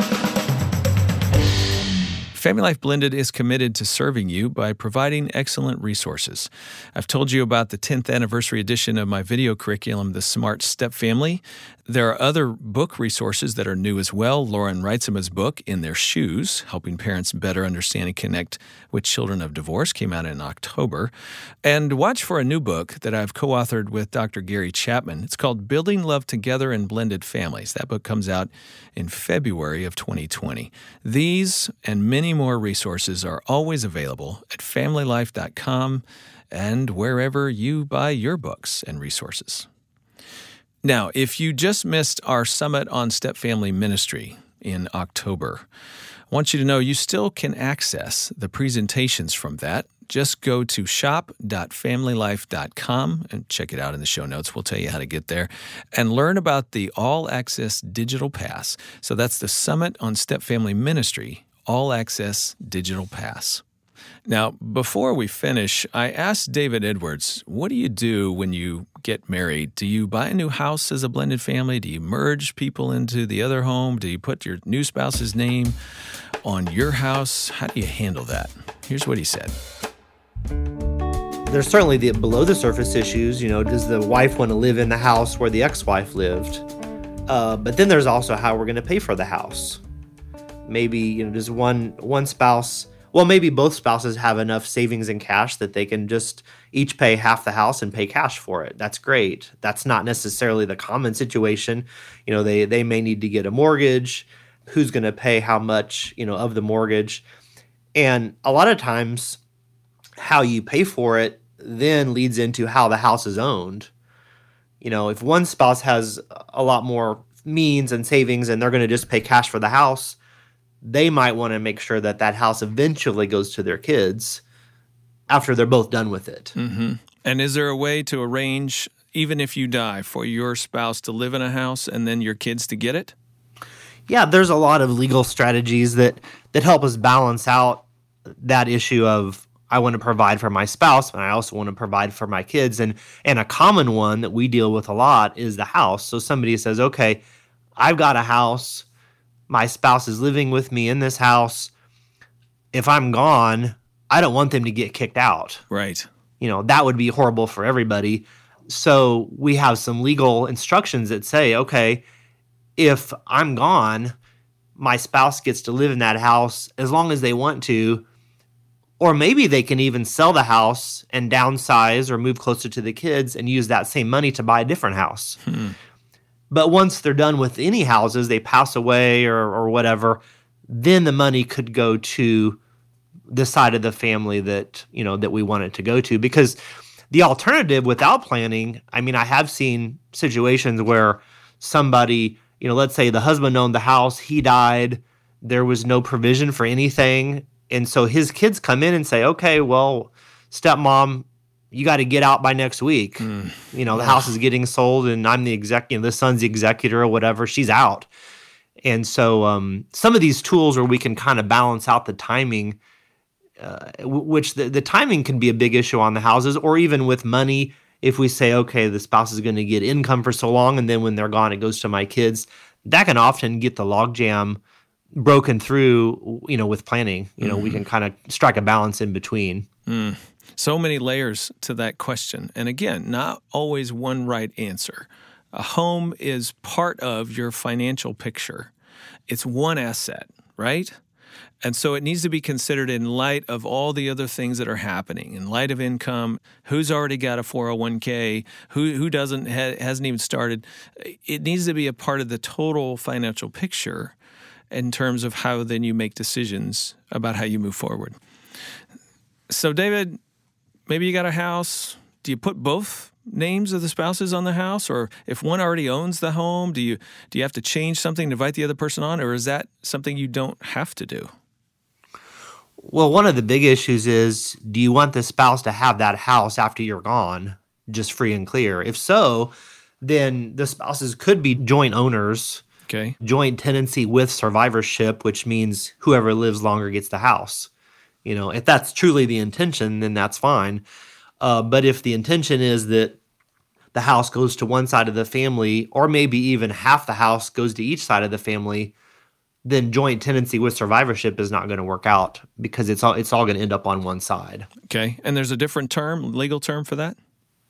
Family Life Blended is committed to serving you by providing excellent resources. I've told you about the 10th anniversary edition of my video curriculum, The Smart Step Family. There are other book resources that are new as well. Lauren Reitzema's book, In Their Shoes, Helping Parents Better Understand and Connect with Children of Divorce, came out in October. And watch for a new book that I've co-authored with Dr. Gary Chapman. It's called Building Love Together in Blended Families. That book comes out in February of 2020. These and many more resources are always available at familylife.com and wherever you buy your books and resources. Now, if you just missed our Summit on Step Family Ministry in October, I want you to know you still can access the presentations from that. Just go to shop.familylife.com and check it out in the show notes. We'll tell you how to get there and learn about the All Access Digital Pass. So that's the Summit on Step Family Ministry All Access Digital Pass. Now, before we finish, I asked David Edwards, what do you do when you get married? Do you buy a new house as a blended family? Do you merge people into the other home? Do you put your new spouse's name on your house? How do you handle that? Here's what he said. There's certainly the below the surface issues. Does the wife want to live in the house where the ex-wife lived? But then there's also how we're going to pay for the house. Maybe, does one spouse... Well, maybe both spouses have enough savings and cash that they can just each pay half the house and pay cash for it. That's great. That's not necessarily the common situation. They may need to get a mortgage. Who's going to pay how much, of the mortgage? And a lot of times how you pay for it then leads into how the house is owned. If one spouse has a lot more means and savings and they're going to just pay cash for the house, they might want to make sure that house eventually goes to their kids after they're both done with it. Mm-hmm. And is there a way to arrange, even if you die, for your spouse to live in a house and then your kids to get it? Yeah, there's a lot of legal strategies that help us balance out that issue of I want to provide for my spouse, but I also want to provide for my kids. And a common one that we deal with a lot is the house. So somebody says, okay, I've got a house. My spouse is living with me in this house. If I'm gone, I don't want them to get kicked out. Right. That would be horrible for everybody. So we have some legal instructions that say, okay, if I'm gone, my spouse gets to live in that house as long as they want to, or maybe they can even sell the house and downsize or move closer to the kids and use that same money to buy a different house. But once they're done with any houses, they pass away or whatever, then the money could go to the side of the family that, that we want it to go to. Because the alternative without planning, I have seen situations where somebody, let's say the husband owned the house, he died, there was no provision for anything. And so his kids come in and say, okay, well, stepmom, you got to get out by next week. The house is getting sold and I'm the the son's the executor or whatever. She's out. And so some of these tools where we can kind of balance out the timing, which the timing can be a big issue on the houses, or even with money. If we say, okay, the spouse is going to get income for so long, and then when they're gone, it goes to my kids, that can often get the logjam broken through, with planning. We can kind of strike a balance in between. So many layers to that question. And again, not always one right answer. A home is part of your financial picture. It's one asset, right? And so it needs to be considered in light of all the other things that are happening, in light of income, who's already got a 401k, who doesn't, hasn't even started. It needs to be a part of the total financial picture in terms of how then you make decisions about how you move forward. So David, maybe you got a house. Do you put both names of the spouses on the house? Or if one already owns the home, do you have to change something to invite the other person on? Or is that something you don't have to do? Well, one of the big issues is, do you want the spouse to have that house after you're gone, just free and clear? If so, then the spouses could be joint owners, joint tenancy with survivorship, which means whoever lives longer gets the house. If that's truly the intention, then that's fine. But if the intention is that the house goes to one side of the family, or maybe even half the house goes to each side of the family, then joint tenancy with survivorship is not going to work out because it's all going to end up on one side. Okay. And there's a different legal term for that?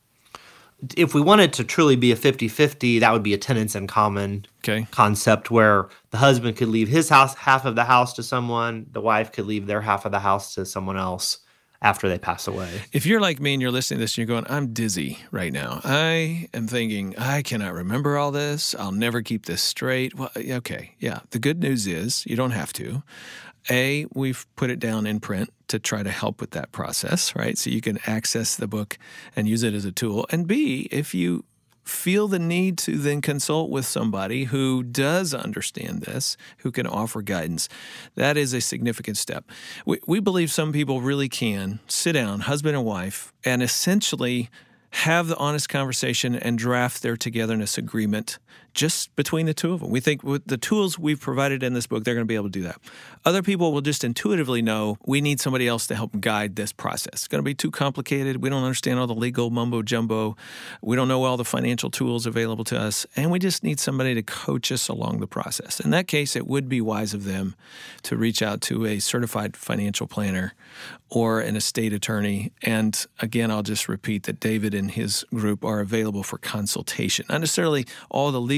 If we want it to truly be a 50-50, that would be a tenants in common concept where the husband could leave his house, half of the house to someone, the wife could leave their half of the house to someone else after they pass away. If you're like me and you're listening to this and you're going, I'm dizzy right now. I am thinking, I cannot remember all this. I'll never keep this straight. Well, okay, yeah. The good news is you don't have to. A, we've put it down in print to try to help with that process, right? So you can access the book and use it as a tool. And B, if you feel the need to then consult with somebody who does understand this, who can offer guidance, that is a significant step. We believe some people really can sit down, husband and wife, and essentially have the honest conversation and draft their togetherness agreement just between the two of them. We think with the tools we've provided in this book, they're going to be able to do that. Other people will just intuitively know we need somebody else to help guide this process. It's going to be too complicated. We don't understand all the legal mumbo jumbo. We don't know all the financial tools available to us. And we just need somebody to coach us along the process. In that case, it would be wise of them to reach out to a certified financial planner or an estate attorney. And again, I'll just repeat that David and his group are available for consultation. Not necessarily all the legal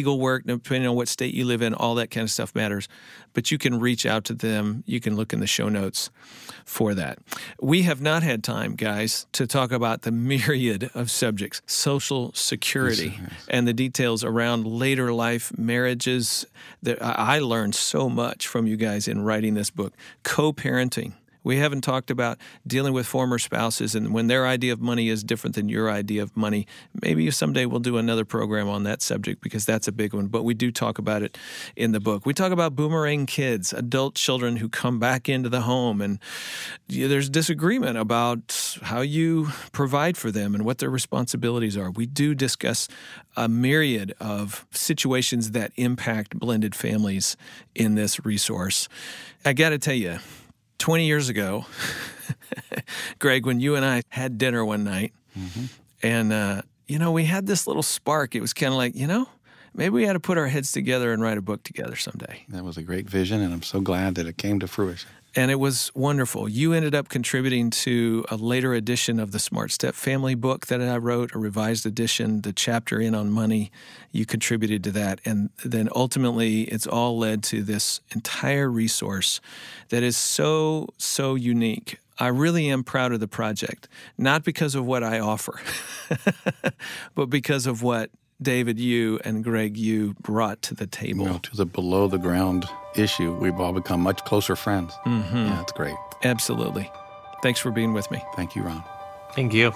legal work, depending on what state you live in, all that kind of stuff matters. But you can reach out to them. You can look in the show notes for that. We have not had time, guys, to talk about the myriad of subjects, Social Security, and the details around later life marriages. That I learned so much from you guys in writing this book. Co-parenting. We haven't talked about dealing with former spouses and when their idea of money is different than your idea of money. Maybe someday we'll do another program on that subject because that's a big one, but we do talk about it in the book. We talk about boomerang kids, adult children who come back into the home, and there's disagreement about how you provide for them and what their responsibilities are. We do discuss a myriad of situations that impact blended families in this resource. I got to tell you, 20 years ago, Greg, when you and I had dinner one night, and, we had this little spark. It was kind of like, maybe we had to put our heads together and write a book together someday. That was a great vision, and I'm so glad that it came to fruition. And it was wonderful. You ended up contributing to a later edition of the Smart Step Family book that I wrote, a revised edition, the chapter in on money. You contributed to that. And then ultimately, it's all led to this entire resource that is so, so unique. I really am proud of the project, not because of what I offer, but because of what David, you and Greg, you brought to the table. To the below the ground issue, we've all become much closer friends. Yeah, it's great. Absolutely. Thanks for being with me. Thank you, Ron. Thank you.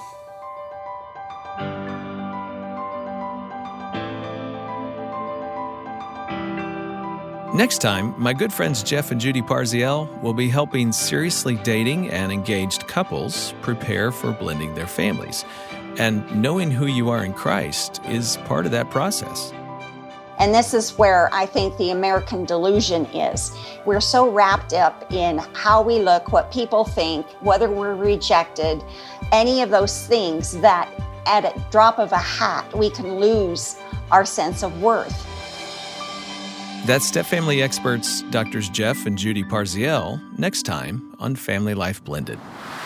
Next time, my good friends Jeff and Judy Parziel will be helping seriously dating and engaged couples prepare for blending their families. And knowing who you are in Christ is part of that process. And this is where I think the American delusion is. We're so wrapped up in how we look, what people think, whether we're rejected, any of those things that at a drop of a hat, we can lose our sense of worth. That's Step Family experts Drs. Jeff and Judy Parziel next time on Family Life Blended.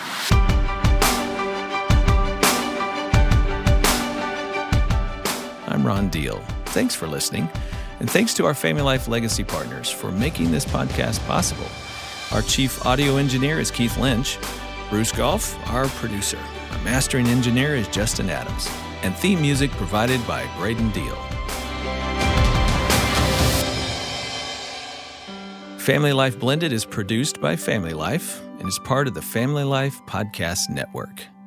I'm Ron Deal. Thanks for listening. And thanks to our Family Life Legacy partners for making this podcast possible. Our chief audio engineer is Keith Lynch. Bruce Goff, our producer. Our mastering engineer is Justin Adams. And theme music provided by Braden Deal. Family Life Blended is produced by Family Life and is part of the Family Life Podcast Network.